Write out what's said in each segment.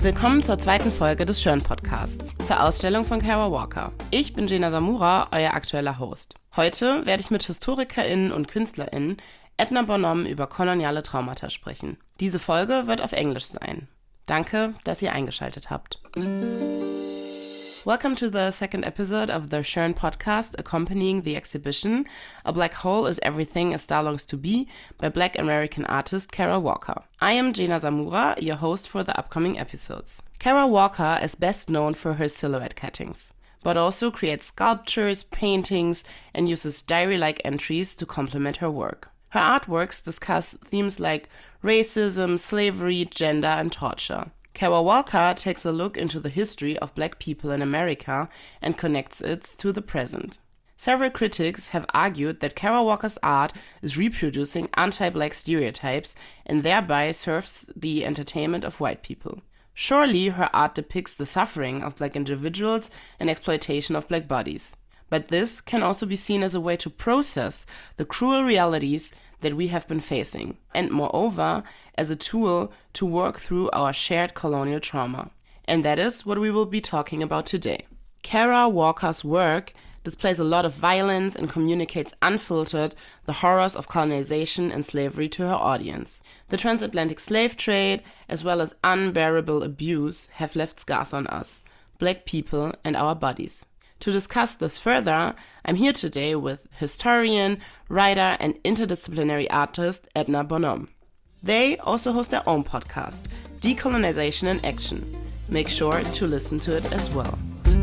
Willkommen zur zweiten Folge des Schön-Podcasts, zur Ausstellung von Kara Walker. Ich bin Gina Samura, euer aktueller Host. Heute werde ich mit HistorikerInnen und KünstlerInnen Edna Bonhomme über koloniale Traumata sprechen. Diese Folge wird auf Englisch sein. Danke, dass ihr eingeschaltet habt. Welcome to the second episode of the Schön podcast accompanying the exhibition A Black Hole is Everything a Star Longs to Be by Black American artist Kara Walker. I am Gina Samura, your host for the upcoming episodes. Kara Walker is best known for her silhouette cuttings, but also creates sculptures, paintings, and uses diary-like entries to complement her work. Her artworks discuss themes like racism, slavery, gender, and torture. Kara Walker takes a look into the history of Black people in America and connects it to the present. Several critics have argued that Kara Walker's art is reproducing anti-Black stereotypes and thereby serves the entertainment of white people. Surely her art depicts the suffering of Black individuals and exploitation of Black bodies. But this can also be seen as a way to process the cruel realities that we have been facing, and moreover, as a tool to work through our shared colonial trauma. And that is what we will be talking about today. Kara Walker's work displays a lot of violence and communicates unfiltered the horrors of colonization and slavery to her audience. The transatlantic slave trade, as well as unbearable abuse, have left scars on us, Black people, and our bodies. To discuss this further, I'm here today with historian, writer, and interdisciplinary artist Edna Bonhomme. They also host their own podcast, Decolonization in Action. Make sure to listen to it as well.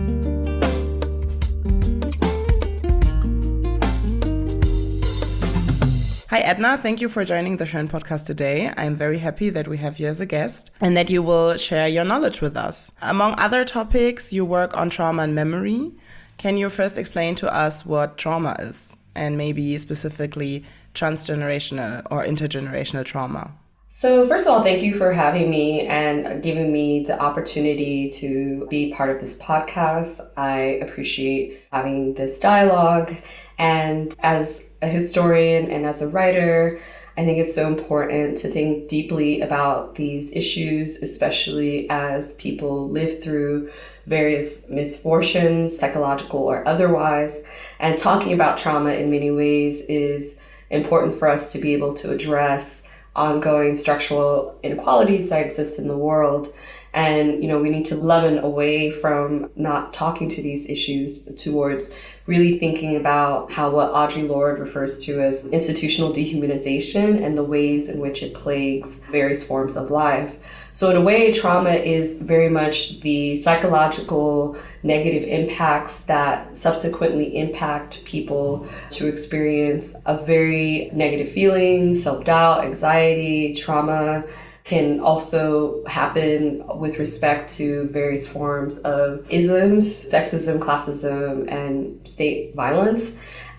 Hi Edna, thank you for joining the Schön podcast today. I'm very happy that we have you as a guest and that you will share your knowledge with us. Among other topics, you work on trauma and memory. Can you first explain to us what trauma is, and maybe specifically transgenerational or intergenerational trauma? So first of all, thank you for having me and giving me the opportunity to be part of this podcast. I appreciate having this dialogue. And as a historian and as a writer, I think it's so important to think deeply about these issues, especially as people live through various misfortunes, psychological or otherwise. And talking about trauma in many ways is important for us to be able to address ongoing structural inequalities that exist in the world. And, we need to leaven away from not talking to these issues towards really thinking about how what Audre Lorde refers to as institutional dehumanization and the ways in which it plagues various forms of life. So in a way, trauma is very much the psychological negative impacts that subsequently impact people to experience a very negative feeling, self-doubt, anxiety, trauma. Can also happen with respect to various forms of isms, sexism, classism, and state violence.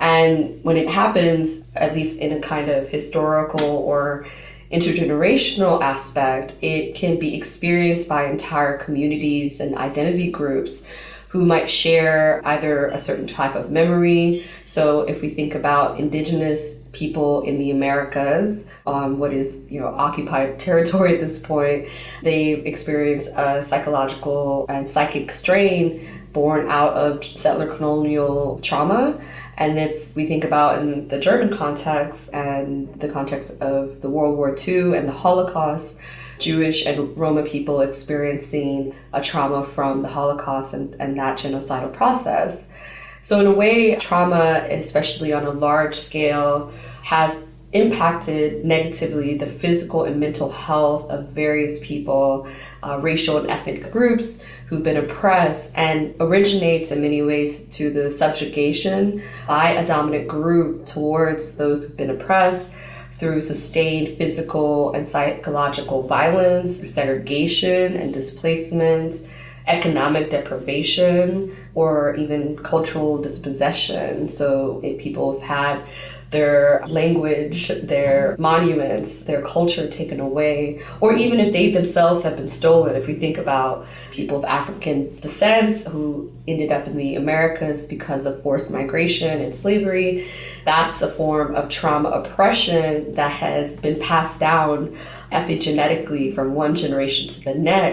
And when it happens, at least in a kind of historical or intergenerational aspect, it can be experienced by entire communities and identity groups who might share either a certain type of memory. So if we think about indigenous people in the Americas, what is occupied territory at this point, they experience a psychological and psychic strain born out of settler colonial trauma. And if we think about in the German context and the context of the World War II and the Holocaust, Jewish and Roma people experiencing a trauma from the Holocaust and that genocidal process. So in a way, trauma, especially on a large scale, has impacted negatively the physical and mental health of various people, racial and ethnic groups who've been oppressed, and originates in many ways to the subjugation by a dominant group towards those who've been oppressed through sustained physical and psychological violence, through segregation and displacement, economic deprivation, or even cultural dispossession. So if people have had their language, their monuments, their culture taken away, or even if they themselves have been stolen. If we think about people of African descent who ended up in the Americas because of forced migration and slavery, that's a form of trauma oppression that has been passed down epigenetically from one generation to the next.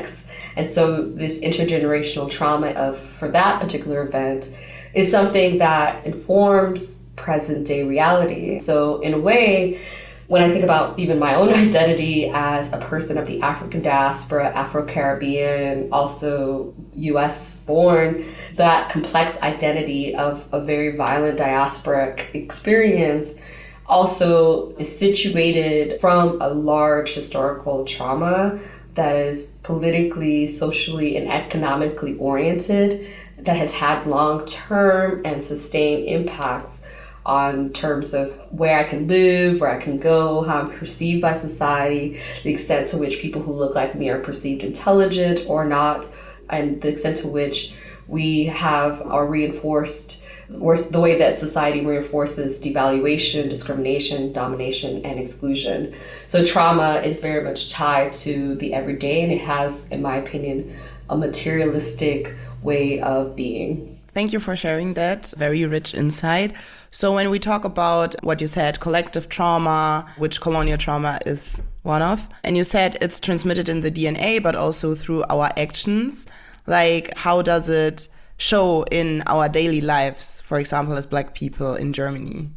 And so this intergenerational trauma for that particular event is something that informs present day reality. So in a way, when I think about even my own identity as a person of the African diaspora, Afro-Caribbean, also US born, that complex identity of a very violent diasporic experience also is situated from a large historical trauma that is politically, socially, and economically oriented, that has had long-term and sustained impacts on terms of where I can live, where I can go, how I'm perceived by society, the extent to which people who look like me are perceived intelligent or not, and the extent to which we have our reinforced, or the way that society reinforces devaluation, discrimination, domination, and exclusion. So trauma is very much tied to the everyday, and it has, in my opinion, a materialistic way of being. Thank you for sharing that. Very rich insight. So when we talk about what you said, collective trauma, which colonial trauma is one of, and you said it's transmitted in the DNA, but also through our actions, like how does it show in our daily lives, for example, as Black people in Germany?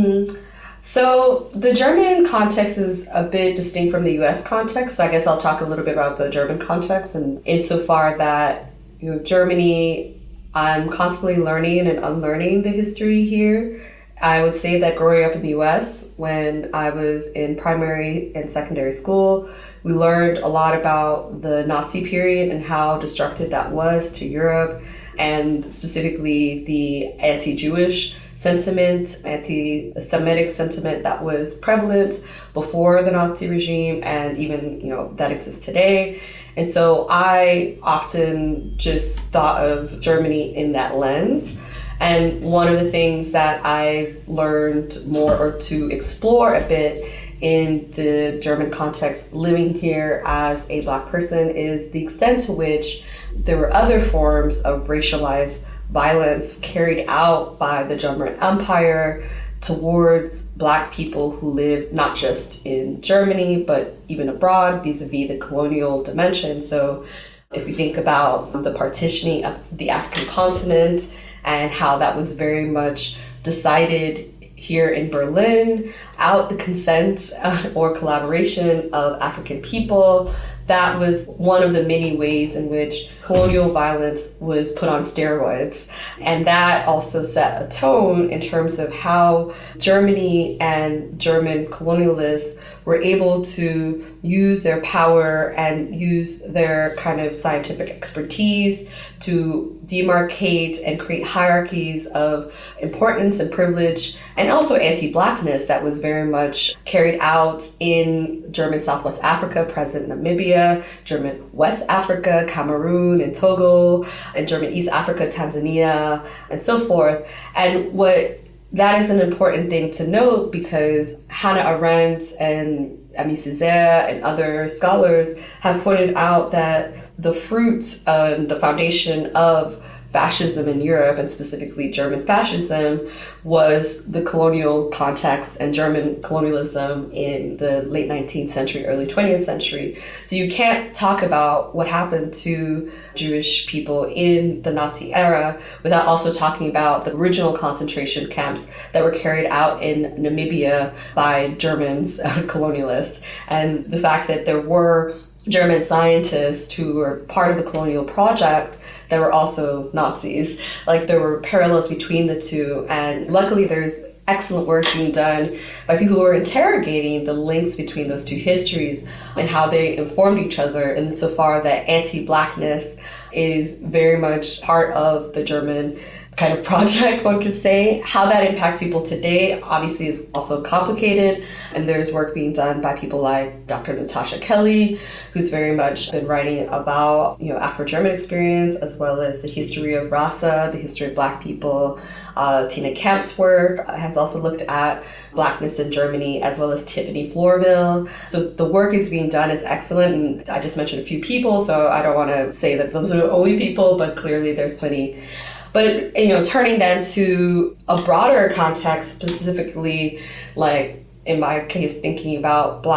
So the German context is a bit distinct from the US context. So I guess I'll talk a little bit about the German context, and insofar that, Germany, I'm constantly learning and unlearning the history here. I would say that growing up in the US, when I was in primary and secondary school, we learned a lot about the Nazi period and how destructive that was to Europe, and specifically the anti-Jewish sentiment, anti-Semitic sentiment that was prevalent before the Nazi regime, and even, that exists today. And so I often just thought of Germany in that lens. And one of the things that I've learned more, or to explore a bit in the German context, living here as a Black person, is the extent to which there were other forms of racialized violence carried out by the German Empire towards Black people who live not just in Germany, but even abroad, vis-a-vis the colonial dimension. So if we think about the partitioning of the African continent and how that was very much decided here in Berlin, out the consent or collaboration of African people, that was one of the many ways in which colonial violence was put on steroids. And that also set a tone in terms of how Germany and German colonialists were able to use their power and use their kind of scientific expertise to demarcate and create hierarchies of importance and privilege, and also anti-Blackness that was very much carried out in German Southwest Africa, present Namibia, German West Africa, Cameroon and Togo, and German East Africa, Tanzania, and so forth. And that is an important thing to note, because Hannah Arendt and Aimé Césaire and other scholars have pointed out that the fruit, the foundation of fascism in Europe, and specifically German fascism, was the colonial context and German colonialism in the late 19th century, early 20th century. So you can't talk about what happened to Jewish people in the Nazi era without also talking about the original concentration camps that were carried out in Namibia by Germans, colonialists, and the fact that there were German scientists who were part of the colonial project that were also Nazis. Like, there were parallels between the two, and luckily there's excellent work being done by people who are interrogating the links between those two histories and how they informed each other, insofar that anti-Blackness is very much part of the German kind of project, one could say. How that impacts people today obviously is also complicated, and there's work being done by people like Dr. Natasha Kelly, who's very much been writing about Afro-German experience, as well as the history of Rasa, the history of Black people. Tina Kamp's work has also looked at Blackness in Germany, as well as Tiffany Florville. So the work is being done is excellent, and I just mentioned a few people, so I don't want to say that those are the only people, but clearly there's plenty. But, turning then to a broader context, specifically, like in my case, thinking about Black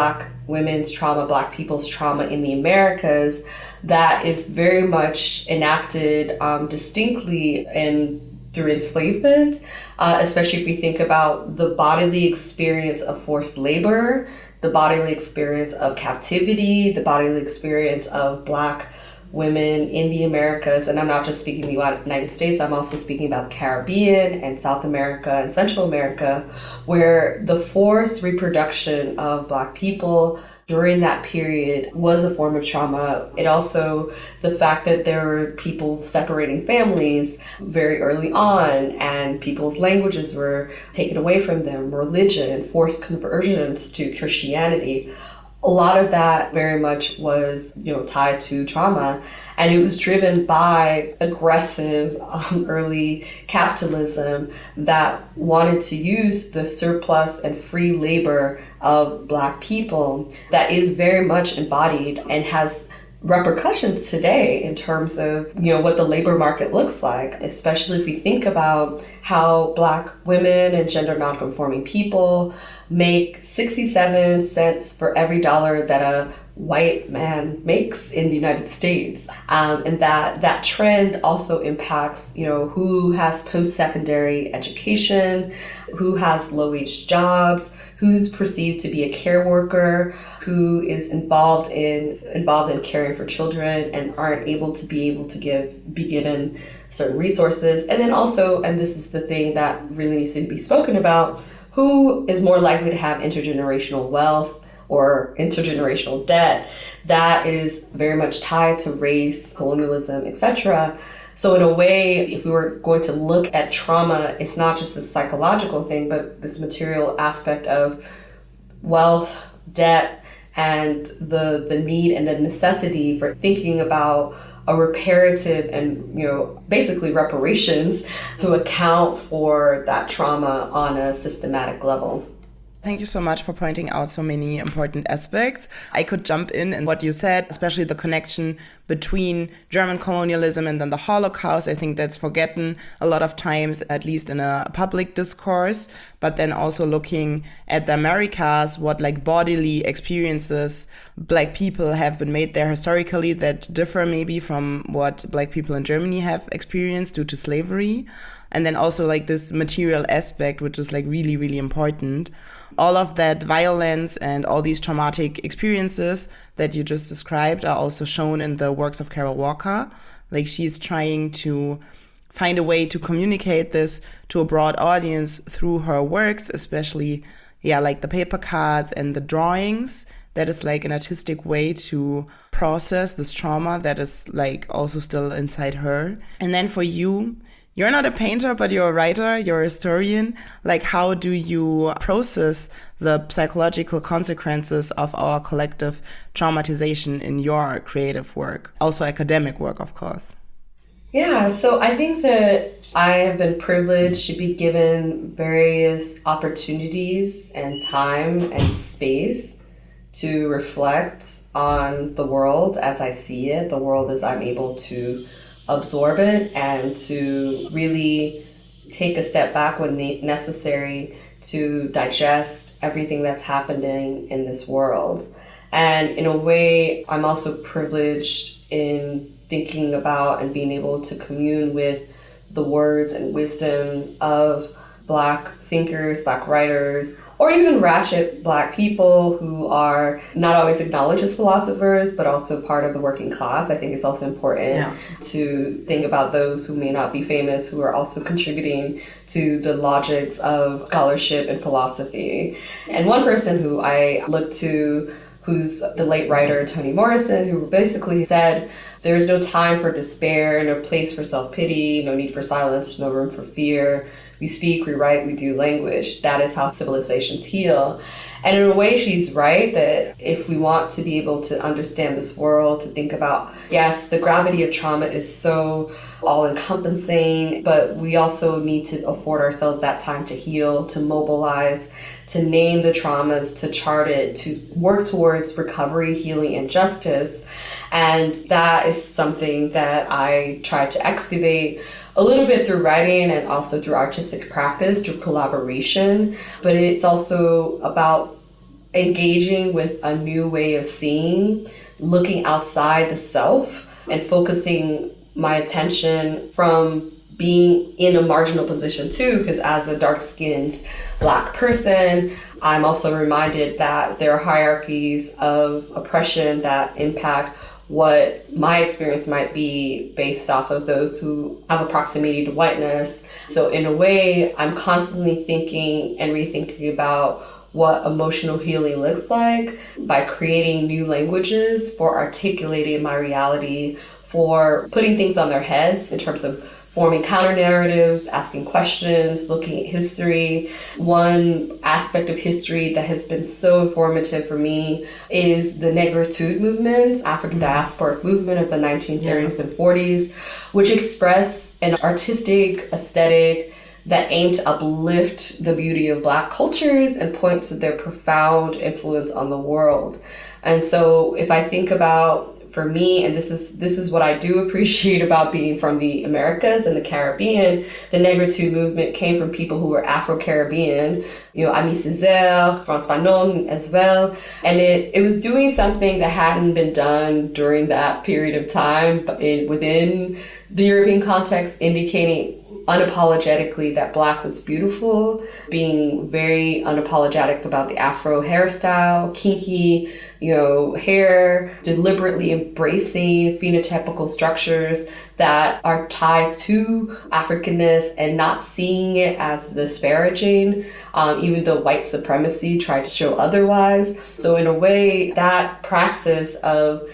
women's trauma, Black people's trauma in the Americas, that is very much enacted distinctly through enslavement, especially if we think about the bodily experience of forced labor, the bodily experience of captivity, the bodily experience of Black women in the Americas. And I'm not just speaking the United States, I'm also speaking about the Caribbean and South America and Central America, where the forced reproduction of Black people during that period was a form of trauma. It also, the fact that there were people separating families very early on, and people's languages were taken away from them, religion, forced conversions to Christianity. A lot of that very much was, tied to trauma, and it was driven by aggressive early capitalism that wanted to use the surplus and free labor of Black people that is very much embodied and has repercussions today in terms of, what the labor market looks like, especially if we think about how Black women and gender nonconforming people make 67 cents for every dollar that a white man makes in the United States. And that trend also impacts, who has post-secondary education, who has low-wage jobs, who's perceived to be a care worker, who is involved in caring for children and aren't able to be given certain resources. And then also, and this is the thing that really needs to be spoken about, who is more likely to have intergenerational wealth or intergenerational debt that is very much tied to race, colonialism, etc. So in a way, if we were going to look at trauma, it's not just a psychological thing, but this material aspect of wealth, debt, and the need and the necessity for thinking about a reparative and, basically reparations to account for that trauma on a systematic level. Thank you so much for pointing out so many important aspects. I could jump in what you said, especially the connection between German colonialism and then the Holocaust. I think that's forgotten a lot of times, at least in a public discourse. But then also looking at the Americas, what bodily experiences Black people have been made there historically that differ maybe from what Black people in Germany have experienced due to slavery. And then also this material aspect, which is really, really important. All of that violence and all these traumatic experiences that you just described are also shown in the works of Kara Walker. She's trying to find a way to communicate this to a broad audience through her works, especially, the paper cards and the drawings. That is an artistic way to process this trauma that is also still inside her. And then for you, you're not a painter, but you're a writer, you're a historian. How do you process the psychological consequences of our collective traumatization in your creative work? Also academic work, of course. Yeah, so I think that I have been privileged to be given various opportunities and time and space to reflect on the world as I see it, the world as I'm able to absorb it, and to really take a step back when necessary to digest everything that's happening in this world. And in a way, I'm also privileged in thinking about and being able to commune with the words and wisdom of Black thinkers, Black writers, or even ratchet Black people who are not always acknowledged as philosophers, but also part of the working class. I think it's also important to think about those who may not be famous, who are also contributing to the logics of scholarship and philosophy. And one person who I look to, who's the late writer Toni Morrison, who basically said, "There is no time for despair, no place for self-pity, no need for silence, no room for fear. We speak, we write, we do language. That is how civilizations heal." And in a way, she's right that if we want to be able to understand this world, to think about, yes, the gravity of trauma is so all-encompassing, but we also need to afford ourselves that time to heal, to mobilize, to name the traumas, to chart it, to work towards recovery, healing, and justice. And that is something that I try to excavate a little bit through writing and also through artistic practice, through collaboration. But it's also about engaging with a new way of seeing, looking outside the self and focusing my attention from being in a marginal position too, because as a dark-skinned Black person, I'm also reminded that there are hierarchies of oppression that impact what my experience might be based off of those who have a proximity to whiteness. So in a way, I'm constantly thinking and rethinking about what emotional healing looks like by creating new languages for articulating my reality, for putting things on their heads in terms of forming counter narratives, asking questions, looking at history. One aspect of history that has been so informative for me is the Negritude movement, African diasporic movement of the 1930s and 40s, which expressed an artistic aesthetic that aimed to uplift the beauty of Black cultures and point to their profound influence on the world. And so if I think about, for me, and this is what I do appreciate about being from the Americas and the Caribbean, the Negritude movement came from people who were Afro-Caribbean, Aimé Césaire, Frantz Fanon as well. And it was doing something that hadn't been done during that period of time within the European context, indicating unapologetically that Black was beautiful, being very unapologetic about the Afro hairstyle, kinky, hair, deliberately embracing phenotypical structures that are tied to Africanness and not seeing it as disparaging, even though white supremacy tried to show otherwise. So in a way, that praxis of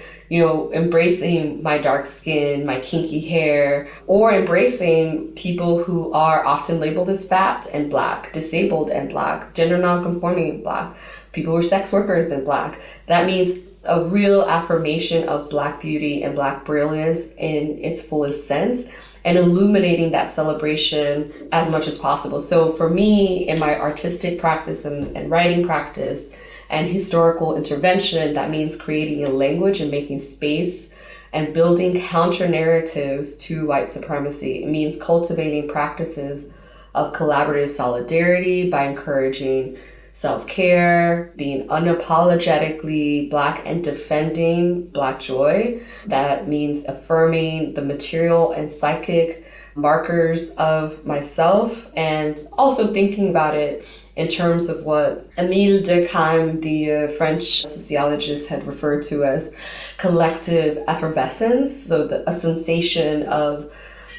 embracing my dark skin, my kinky hair, or embracing people who are often labeled as fat and Black, disabled and Black, gender nonconforming and Black, people who are sex workers and Black. That means a real affirmation of Black beauty and Black brilliance in its fullest sense, and illuminating that celebration as much as possible. So for me, in my artistic practice and writing practice, and historical intervention, that means creating a language and making space and building counter narratives to white supremacy. It means cultivating practices of collaborative solidarity by encouraging self-care, being unapologetically Black and defending Black joy. That means affirming the material and psychic markers of myself, and also thinking about it in terms of what Émile Durkheim, the French sociologist, had referred to as collective effervescence. So a sensation of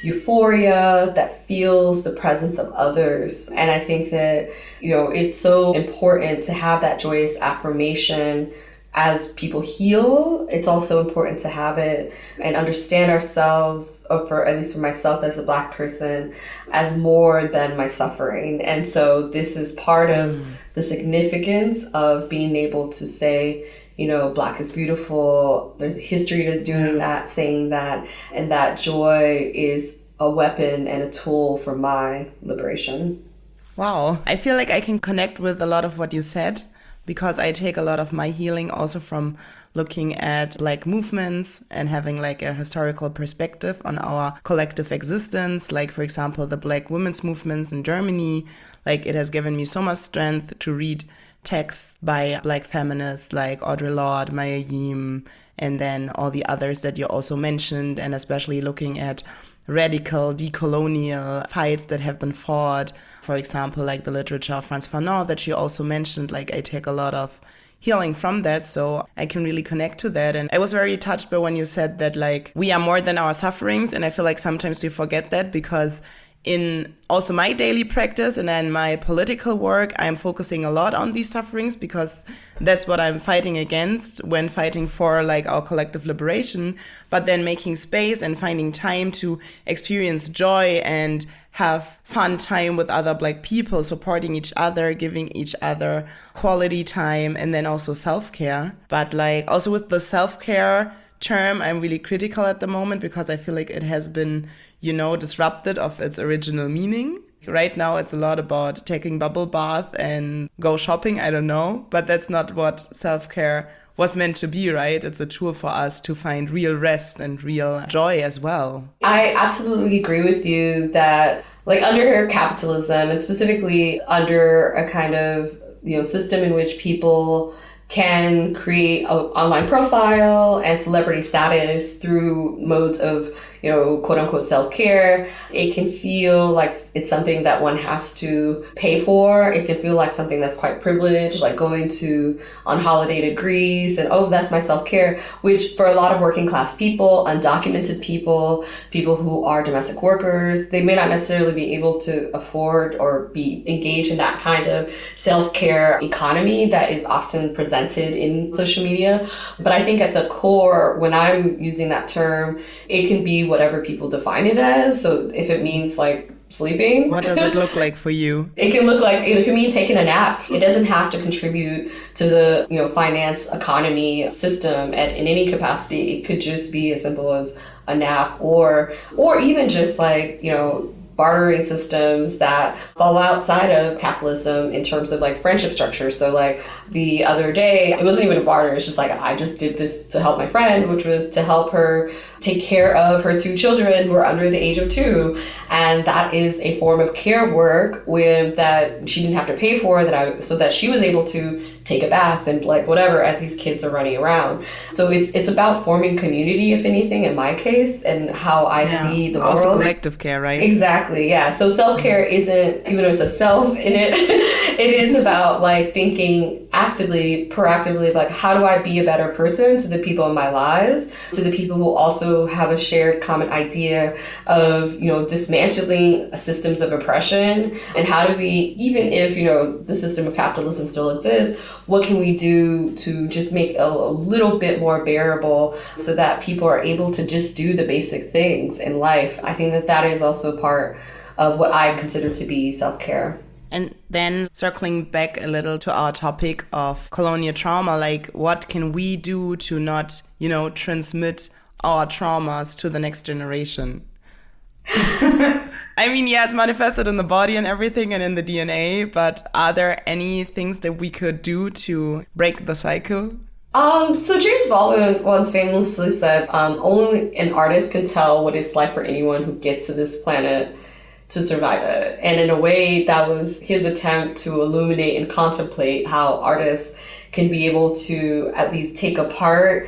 euphoria that feels the presence of others. And I think that, it's so important to have that joyous affirmation as people heal. It's also important to have it and understand ourselves, or at least for myself as a Black person, as more than my suffering. And so this is part of the significance of being able to say, Black is beautiful. There's a history to doing that, saying that, and that joy is a weapon and a tool for my liberation. Wow. I feel like I can connect with a lot of what you said, because I take a lot of my healing also from looking at Black movements and having like a historical perspective on our collective existence. Like, for example, the Black women's movements in Germany, like it has given me so much strength to read texts by Black feminists like Audre Lorde, Maya Yim, and then all the others that you also mentioned, and especially looking at radical decolonial fights that have been fought. For example, like the literature of Frantz Fanon that you also mentioned, like I take a lot of healing from that, so I can really connect to that. And I was very touched by when you said that like we are more than our sufferings, and I feel like sometimes we forget that, because in also my daily practice and then my political work, I'm focusing a lot on these sufferings, because that's what I'm fighting against when fighting for like our collective liberation, but then making space and finding time to experience joy and have fun time with other Black people, supporting each other, giving each other quality time, and then also self-care. But like also with the self-care term, I'm really critical at the moment, because I feel like it has been, disrupted of its original meaning. Right now, it's a lot about taking bubble bath and go shopping, I don't know, but that's not what self-care was meant to be, right? It's a tool for us to find real rest and real joy as well. I absolutely agree with you that like under capitalism, and specifically under a kind of system in which people can create an online profile and celebrity status through modes of, quote unquote self-care. It can feel like it's something that one has to pay for. It can feel like something that's quite privileged, like going on holiday to Greece and, oh, that's my self-care, which for a lot of working class people, undocumented people who are domestic workers, they may not necessarily be able to afford or be engaged in that kind of self-care economy that is often presented in social media. But I think at the core, when I'm using that term, it can be whatever people define it as. So if it means like sleeping. What does it look like for you? It can look like, it can mean taking a nap. It doesn't have to contribute to the, finance economy system in any capacity. It could just be as simple as a nap or even just like, bartering systems that fall outside of capitalism in terms of like friendship structure. So like the other day, it wasn't even a barter. It's just like, I just did this to help my friend, which was to help her take care of her 2 children who are under the age of 2. And that is a form of care work that she didn't have to pay for, so that she was able to take a bath and like whatever as these kids are running around. So it's about forming community, if anything, in my case, and how I see the world. Also collective care, right? Exactly, yeah. So self-care isn't, even though it's a self in it, it is about like thinking actively, proactively, like how do I be a better person to the people in my lives, to the people who also have a shared common idea of, dismantling systems of oppression, and how do we, even if, the system of capitalism still exists, what can we do to just make a little bit more bearable so that people are able to just do the basic things in life? I think that is also part of what I consider to be self-care. And then circling back a little to our topic of colonial trauma, like what can we do to not, transmit our traumas to the next generation? I mean, yeah, it's manifested in the body and everything and in the DNA, but are there any things that we could do to break the cycle? So James Baldwin once famously said, only an artist can tell what it's like for anyone who gets to this planet to survive it. And in a way, that was his attempt to illuminate and contemplate how artists can be able to at least take apart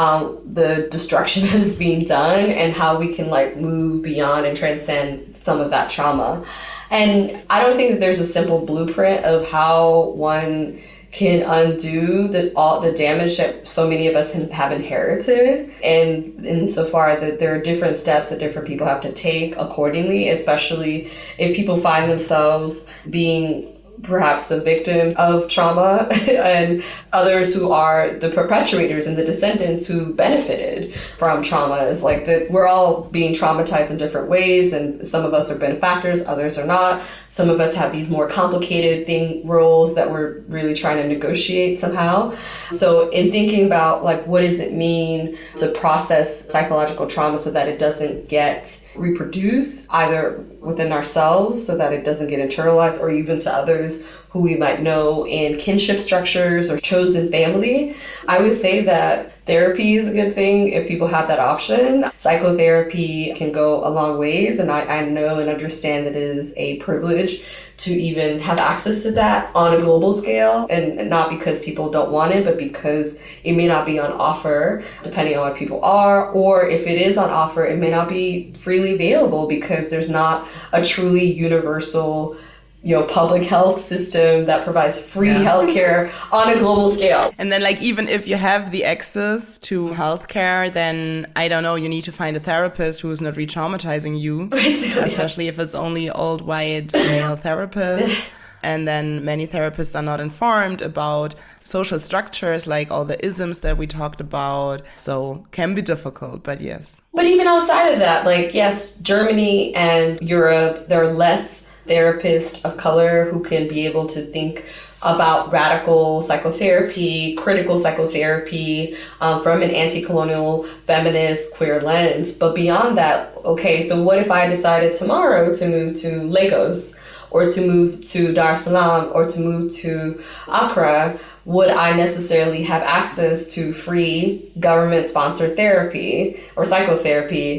the destruction that is being done, and how we can like move beyond and transcend some of that trauma. And I don't think that there's a simple blueprint of how one can undo all the damage that so many of us have inherited, and insofar that there are different steps that different people have to take accordingly, especially if people find themselves being perhaps the victims of trauma and others who are the perpetuators and the descendants who benefited from traumas. Like that, we're all being traumatized in different ways, and some of us are benefactors, others are not. Some of us have these more complicated roles that we're really trying to negotiate somehow. So in thinking about like what does it mean to process psychological trauma so that it doesn't get reproduce either within ourselves, so that it doesn't get internalized, or even to others who we might know in kinship structures or chosen family, I would say that therapy is a good thing if people have that option. Psychotherapy can go a long ways, and I know and understand that it is a privilege to even have access to that on a global scale, and not because people don't want it, but because it may not be on offer depending on what people are, or if it is on offer, it may not be freely available because there's not a truly universal public health system that provides free healthcare on a global scale. And then like, even if you have the access to healthcare, then I don't know, you need to find a therapist who's not re-traumatizing you, especially if it's only old white male therapists. And then many therapists are not informed about social structures, like all the isms that we talked about. So can be difficult, but yes. But even outside of that, like, yes, Germany and Europe, there are less therapists of color who can be able to think about radical psychotherapy, critical psychotherapy from an anti-colonial, feminist, queer lens. But beyond that, okay, so what if I decided tomorrow to move to Lagos, or to move to Dar es Salaam, or to move to Accra? Would I necessarily have access to free government-sponsored therapy or psychotherapy?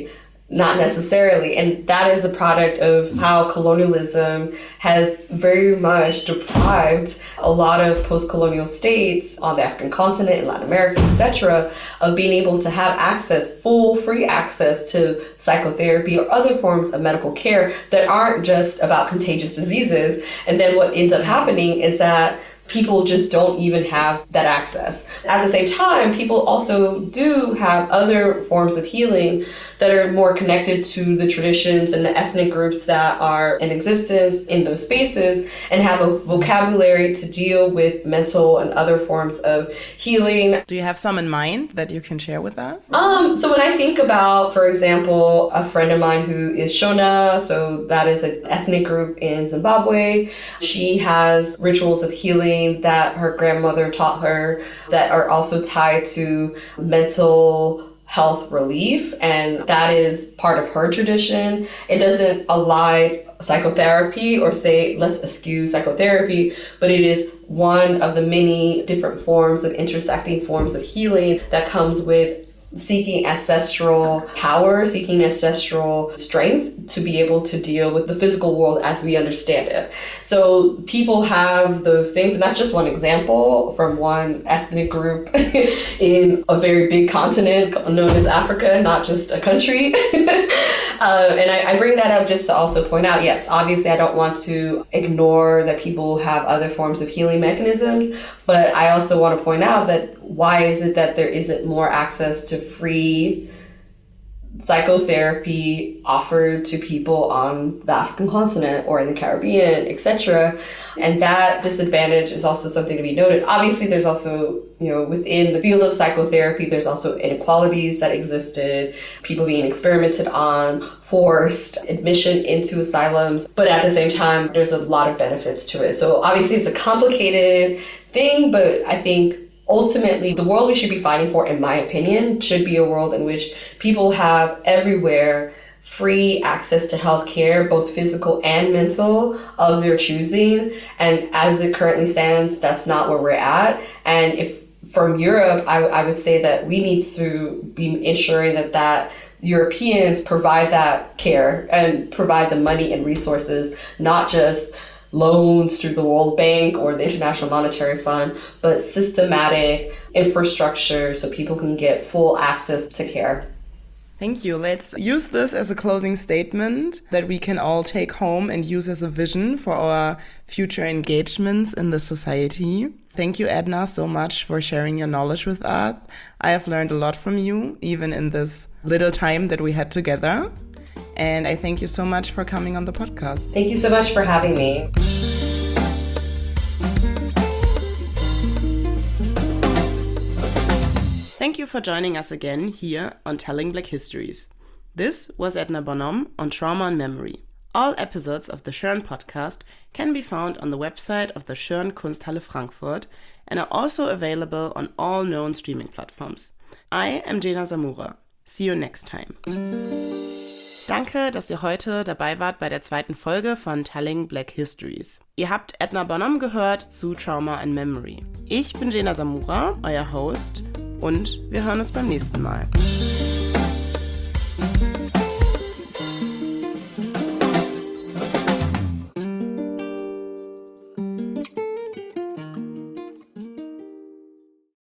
Not necessarily. And that is a product of how colonialism has very much deprived a lot of post-colonial states on the African continent, in Latin America, etc., of being able to have access, full free access to psychotherapy or other forms of medical care that aren't just about contagious diseases. And then what ends up happening is that people just don't even have that access. At the same time, people also do have other forms of healing that are more connected to the traditions and the ethnic groups that are in existence in those spaces and have a vocabulary to deal with mental and other forms of healing. Do you have some in mind that you can share with us? So when I think about, for example, a friend of mine who is Shona, so that is an ethnic group in Zimbabwe, she has rituals of healing that her grandmother taught her that are also tied to mental health relief, and that is part of her tradition. It doesn't ally psychotherapy or say let's eschew psychotherapy, but it is one of the many different forms of intersecting forms of healing that comes with seeking ancestral power, seeking ancestral strength to be able to deal with the physical world as we understand it. So people have those things, and that's just one example from one ethnic group in a very big continent known as Africa, not just a country. And I bring that up just to also point out, yes, obviously I don't want to ignore that people have other forms of healing mechanisms, but I also want to point out that why is it that there isn't more access to free psychotherapy offered to people on the African continent or in the Caribbean, etc. And that disadvantage is also something to be noted. Obviously, there's also, within the field of psychotherapy, there's also inequalities that existed, people being experimented on, forced admission into asylums. But at the same time, there's a lot of benefits to it. So obviously, it's a complicated thing, but I think ultimately, the world we should be fighting for, in my opinion, should be a world in which people have everywhere free access to healthcare, both physical and mental, of their choosing. And as it currently stands, that's not where we're at. And if from Europe, I would say that we need to be ensuring that Europeans provide that care and provide the money and resources, not just loans through the World Bank or the International Monetary Fund, but systematic infrastructure so people can get full access to care. Thank you. Let's use this as a closing statement that we can all take home and use as a vision for our future engagements in the society. Thank you, Edna, so much for sharing your knowledge with us. I have learned a lot from you, even in this little time that we had together. And I thank you so much for coming on the podcast. Thank you so much for having me. Thank you for joining us again here on Telling Black Histories. This was Edna Bonhomme on Trauma and Memory. All episodes of the Schörn podcast can be found on the website of the Schörn Kunsthalle Frankfurt and are also available on all known streaming platforms. I am Jena Samura. See you next time. Danke, dass ihr heute dabei wart bei der zweiten Folge von Telling Black Histories. Ihr habt Edna Bonhomme gehört zu Trauma and Memory. Ich bin Jena Samura, euer Host, und wir hören uns beim nächsten Mal.